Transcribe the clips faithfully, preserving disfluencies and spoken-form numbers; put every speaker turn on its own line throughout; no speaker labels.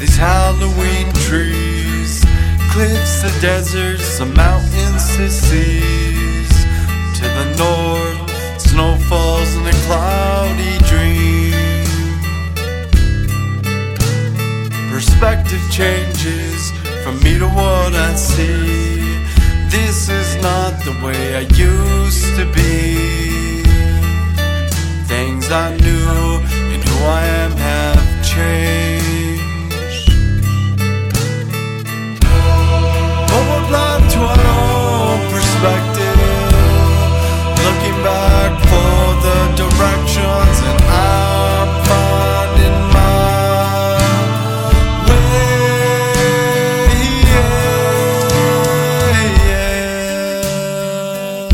these Halloween trees, cliffs to deserts, the mountains to seas. To the north, snow falls in a cloudy dream. Perspective changes from me to what I see. This is not the way I used to be. Things I knew and who I am have changed. But we're blind to our own perspective, looking back for the directions, and I'm finding my way. Yeah, yeah.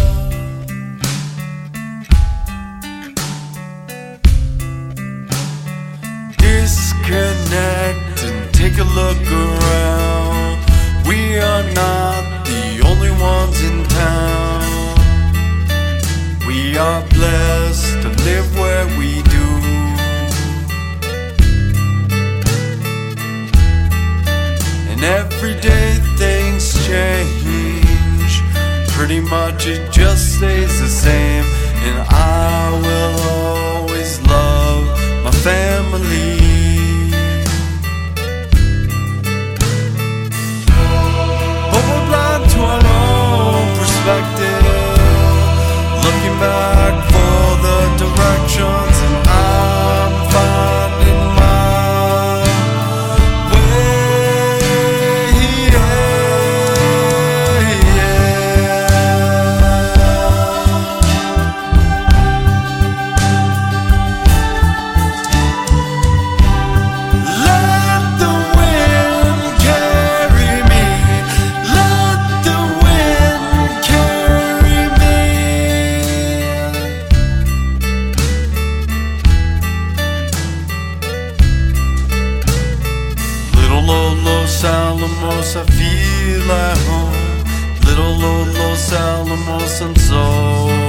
Disconnect and take a look around. We are not the only ones in town. We are blessed to live where we do. And every day things change. Pretty much it just stays the same. And I will always love my family. But we're blind to our own perspective, looking back for the directions, and I'm finding my way. Yeah, yeah. Let the wind carry me. Let the wind carry me. Little old Los Alamos, I feel at home. Little old Los Alamos, I'm so